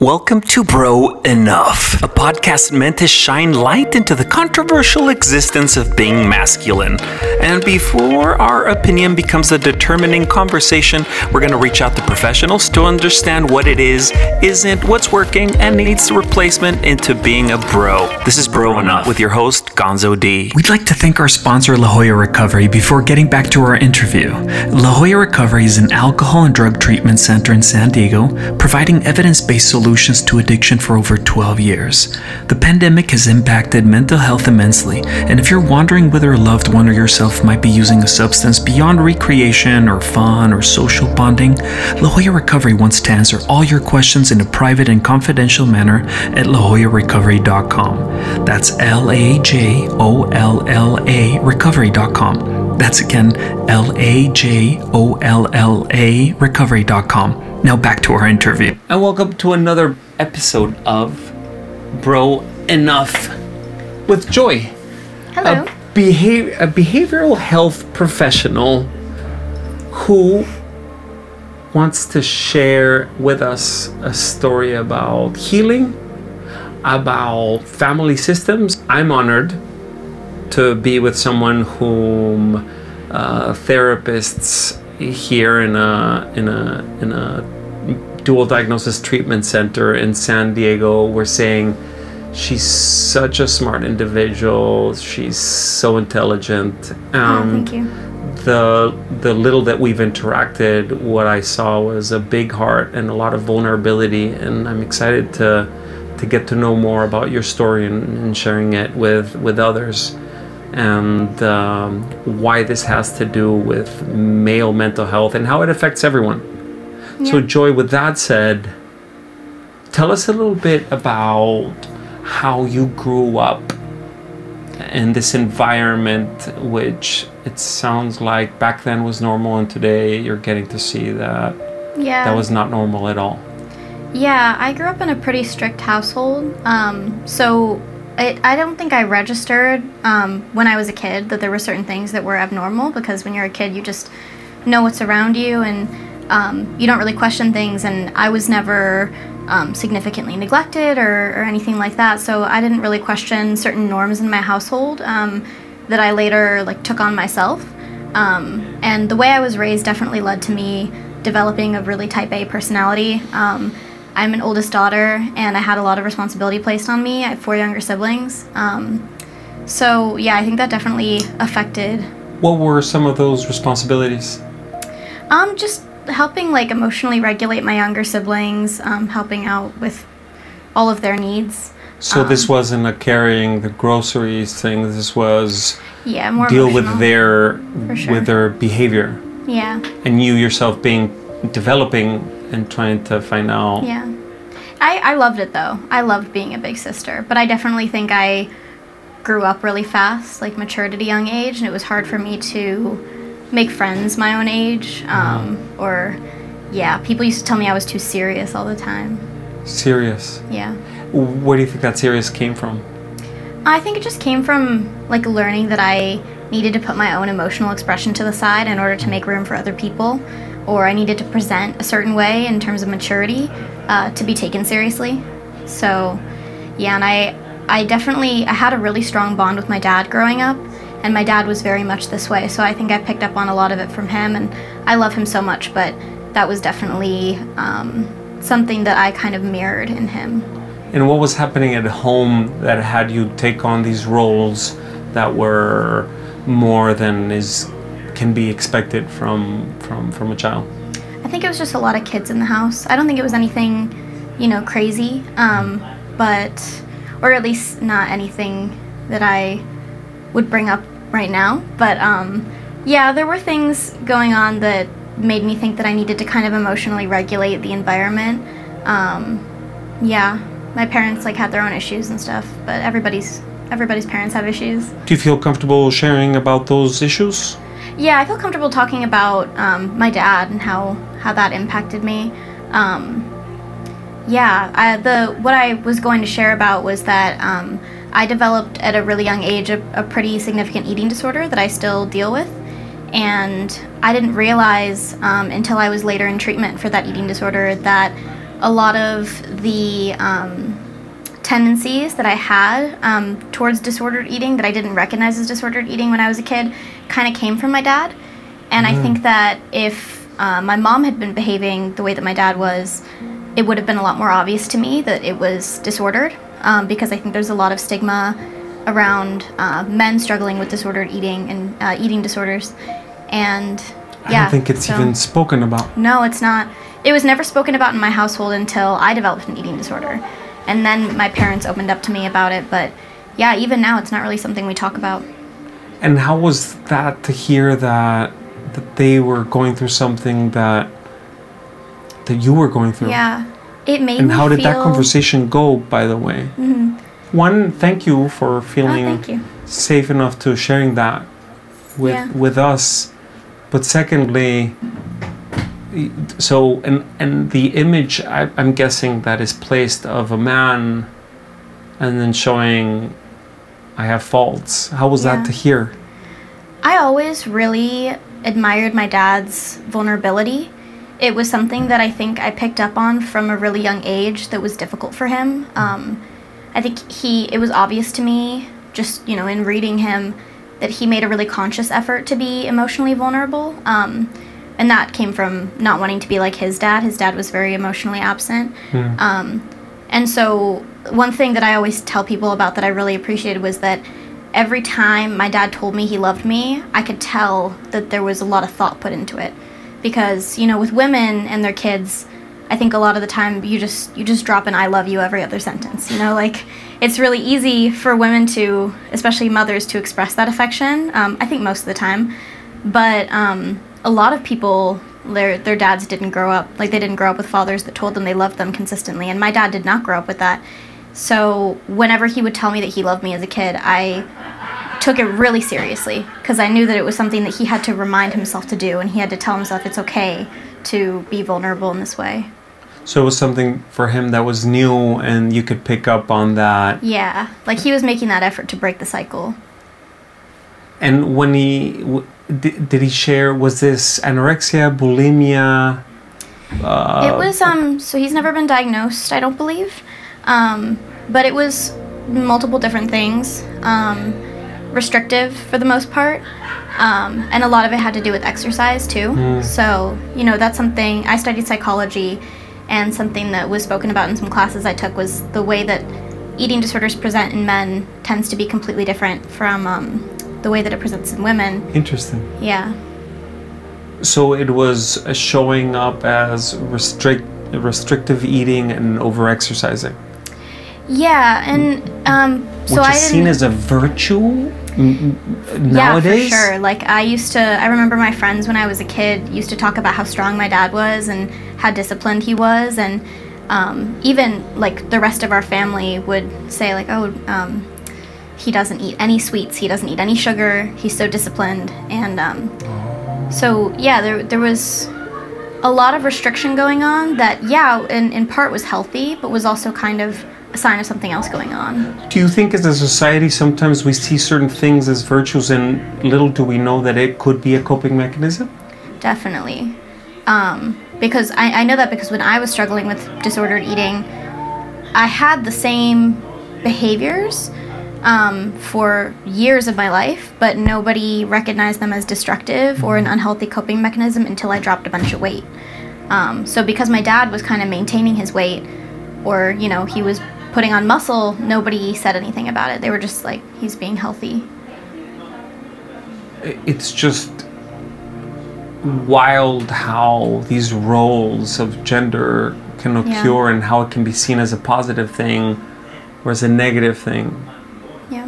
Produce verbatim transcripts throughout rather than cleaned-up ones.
Welcome to Bro Enough, a podcast meant to shine light into the controversial existence of being masculine. And before our opinion becomes a determining conversation, we're going to reach out to professionals to understand what it is, isn't, what's working, and needs replacement into being a bro. This is Bro Enough with your host, Gonzo D. We'd like to thank our sponsor, La Jolla Recovery, before getting back to our interview. La Jolla Recovery is an alcohol and drug treatment center in San Diego, providing evidence-based solutions to addiction for over twelve years. The pandemic has impacted mental health immensely, and if you're wondering whether a loved one or yourself might be using a substance beyond recreation or fun or social bonding, La Jolla Recovery wants to answer all your questions in a private and confidential manner at la jolla recovery dot com. That's L A J O L L A recovery dot com. That's again L A J O L L A recovery dot com. Now back to our interview. And welcome to another episode of Bro Enough with Joy. Hello. A, behav- a behavioral health professional who wants to share with us a story about healing, about family systems. I'm honored to be with someone whom uh, therapists here in a in a in a dual diagnosis treatment center in San Diego were saying she's such a smart individual, she's so intelligent. Um, oh, thank you. The the little that we've interacted, what I saw was a big heart and a lot of vulnerability, and I'm excited to to get to know more about your story and, and sharing it with with others. And um, why this has to do with male mental health and how it affects everyone. Yeah. So Joy, with that said, tell us a little bit about how you grew up in this environment, which it sounds like back then was normal, and today you're getting to see that yeah. that was not normal at all. Yeah, I grew up in a pretty strict household. Um, so It, I don't think I registered um, when I was a kid that there were certain things that were abnormal, because when you're a kid you just know what's around you, and um, you don't really question things, and I was never um, significantly neglected or, or anything like that, so I didn't really question certain norms in my household um, that I later like took on myself. Um, and the way I was raised definitely led to me developing a really type A personality. Um, I'm an oldest daughter, and I had a lot of responsibility placed on me. I have four younger siblings. Um, so, yeah, I think that definitely affected. What were some of those responsibilities? Um, just helping, like, emotionally regulate my younger siblings, um, helping out with all of their needs. So um, this wasn't a carrying the groceries thing. This was yeah, more deal emotional, with their for sure. with their behavior. Yeah. And you yourself being developing and trying to find out. Yeah. I, I loved it, though. I loved being a big sister. But I definitely think I grew up really fast, like matured at a young age, and it was hard for me to make friends my own age. Um, mm. Or, yeah, people used to tell me I was too serious all the time. Serious? Yeah. Where do you think that serious came from? I think it just came from, like, learning that I needed to put my own emotional expression to the side in order to make room for other people. Or I needed to present a certain way in terms of maturity uh, to be taken seriously. So, yeah, and I, I definitely, I had a really strong bond with my dad growing up, and my dad was very much this way, so I think I picked up on a lot of it from him, and I love him so much, but that was definitely um, something that I kind of mirrored in him. And what was happening at home that had you take on these roles that were more than is can be expected from, from, from a child? I think it was just a lot of kids in the house. I don't think it was anything, you know, crazy, um, but, or at least not anything that I would bring up right now. But, um, yeah, there were things going on that made me think that I needed to kind of emotionally regulate the environment. Um, yeah, my parents, like, had their own issues and stuff, but everybody's, everybody's parents have issues. Do you feel comfortable sharing about those issues? Yeah, I feel comfortable talking about um, my dad and how, how that impacted me. Um, yeah, I, the what I was going to share about was that um, I developed at a really young age a, a pretty significant eating disorder that I still deal with. And I didn't realize um, until I was later in treatment for that eating disorder that a lot of the um, tendencies that I had um, towards disordered eating that I didn't recognize as disordered eating when I was a kid kind of came from my dad. And mm. I think that if uh, my mom had been behaving the way that my dad was, it would have been a lot more obvious to me that it was disordered, um, because I think there's a lot of stigma around uh, men struggling with disordered eating and uh, eating disorders. And yeah, I don't think it's so, even spoken about. No, it's not. It was never spoken about in my household until I developed an eating disorder. And then my parents opened up to me about it. But yeah, even now, it's not really something we talk about. And how was that to hear that that they were going through something that that you were going through? Yeah, it made and me how did feel... that conversation go, by the way? Mm-hmm. One, thank you for feeling oh, thank you. safe enough to sharing that with yeah. with us. But secondly, so and and the image I, I'm guessing that is placed of a man, and then showing I have faults. How was yeah. that to hear? I always really admired my dad's vulnerability. It was something that I think I picked up on from a really young age that was difficult for him. Um, I think he, it was obvious to me, just, you know, in reading him, that he made a really conscious effort to be emotionally vulnerable. Um, and that came from not wanting to be like his dad. His dad was very emotionally absent. Mm. Um, and so one thing that I always tell people about that I really appreciated was that every time my dad told me he loved me, I could tell that there was a lot of thought put into it. Because, you know, with women and their kids, I think a lot of the time you just you just drop an I love you every other sentence. You know, like, it's really easy for women to, especially mothers, to express that affection. Um, I think most of the time. But um, a lot of people, their their dads didn't grow up, like they didn't grow up with fathers that told them they loved them consistently. And my dad did not grow up with that. So whenever he would tell me that he loved me as a kid, I took it really seriously because I knew that it was something that he had to remind himself to do, and he had to tell himself it's okay to be vulnerable in this way. So it was something for him that was new, and you could pick up on that. Yeah, like he was making that effort to break the cycle. And when he, w- did, did he share, was this anorexia, bulimia? Uh, it was, um, so he's never been diagnosed, I don't believe. Um, but it was multiple different things. Um, restrictive for the most part. Um, and a lot of it had to do with exercise too. Mm. So, you know, that's something, I studied psychology, and something that was spoken about in some classes I took was the way that eating disorders present in men tends to be completely different from um, the way that it presents in women. Interesting. Yeah. So it was showing up as restrict restrictive eating and over-exercising. Yeah, and um, so Which I is didn't... seen as a virtue n- nowadays? Yeah, for sure. Like, I used to, I remember my friends when I was a kid used to talk about how strong my dad was and how disciplined he was, and um, even, like, the rest of our family would say, like, oh, um, he doesn't eat any sweets, he doesn't eat any sugar, he's so disciplined, and um, oh. so, yeah, there there was a lot of restriction going on that, yeah, in, in part was healthy, but was also kind of a sign of something else going on. Do you think as a society sometimes we see certain things as virtues and little do we know that it could be a coping mechanism? Definitely. Um, because I, I know that because when I was struggling with disordered eating, I had the same behaviors um, for years of my life, but nobody recognized them as destructive or an unhealthy coping mechanism until I dropped a bunch of weight. Um, so because my dad was kind of maintaining his weight, or, you know, he was putting on muscle, nobody said anything about it. They were just like, he's being healthy. It's just wild how these roles of gender can occur, yeah. and how it can be seen as a positive thing or as a negative thing. Yeah.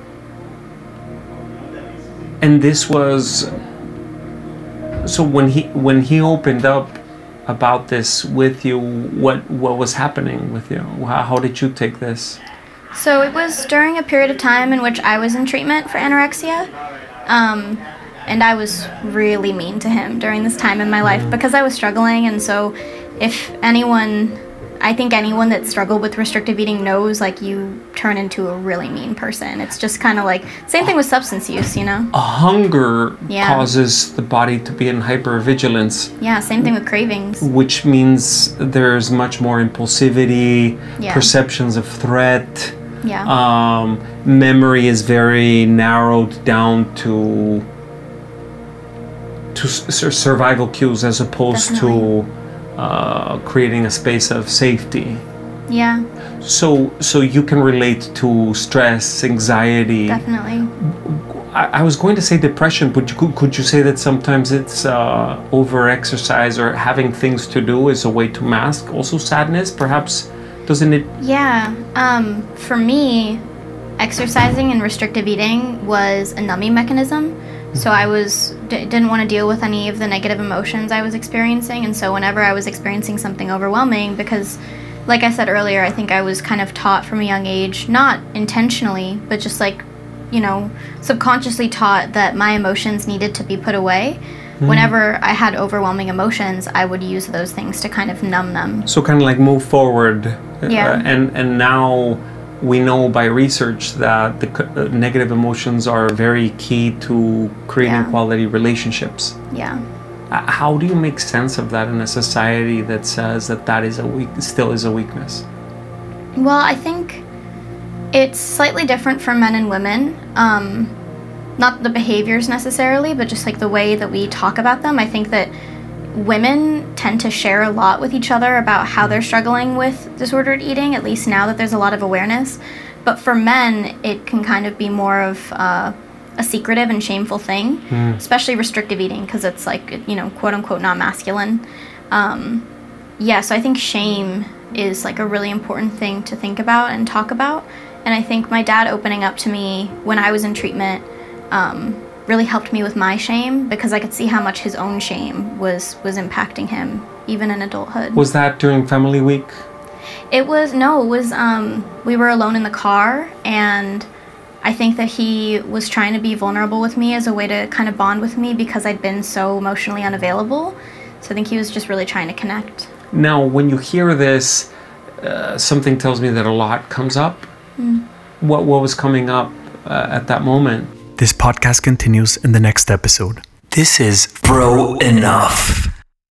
And this was, so when he when he opened up about this with you, what what was happening with you? How, how did you take this? So it was during a period of time in which I was in treatment for anorexia, um, and I was really mean to him during this time in my life because I was struggling. And so if anyone, I think anyone that struggled with restrictive eating knows, like, you turn into a really mean person. It's just kind of like, same thing with substance use, you know? A hunger Yeah. causes the body to be in hypervigilance, Yeah, same thing with cravings. which means there's much more impulsivity, Yeah. perceptions of threat. Yeah. Um, memory is very narrowed down to to s- survival cues as opposed Definitely. to uh, creating a space of safety. Yeah, So, so you can relate to stress, anxiety. definitely. I, I was going to say depression, but you could, could you say that sometimes it's uh, over-exercise or having things to do is a way to mask also sadness? Perhaps, doesn't it? Yeah, um, for me, exercising and restrictive eating was a numbing mechanism. So I was d- didn't want to deal with any of the negative emotions I was experiencing, and so whenever I was experiencing something overwhelming, because like I said earlier, I think I was kind of taught from a young age, not intentionally, but just like, you know, subconsciously taught that my emotions needed to be put away. Mm. Whenever I had overwhelming emotions, I would use those things to kind of numb them. So kind of like move forward. Yeah. Uh, and and now we know by research that the c- uh, negative emotions are very key to creating Yeah. quality relationships. Yeah. Uh, How do you make sense of that in a society that says that that is a weak, still is a weakness? Well, I think it's slightly different for men and women. Um, not the behaviors necessarily, but just like the way that we talk about them. I think that women tend to share a lot with each other about how they're struggling with disordered eating, at least now that there's a lot of awareness. But for men, it can kind of be more of uh, a secretive and shameful thing, Mm. especially restrictive eating, because it's like, you know, quote unquote, not masculine. Um, yeah, so I think shame is like a really important thing to think about and talk about. And I think my dad opening up to me when I was in treatment um, really helped me with my shame, because I could see how much his own shame was was impacting him, even in adulthood. Was that during Family Week? It was, no, it was, um, we were alone in the car, and I think that he was trying to be vulnerable with me as a way to kind of bond with me because I'd been so emotionally unavailable. So I think he was just really trying to connect. Now, when you hear this, uh, something tells me that a lot comes up. Mm. What, what was coming up uh, at that moment? This podcast continues in the next episode. This is Bro Enough.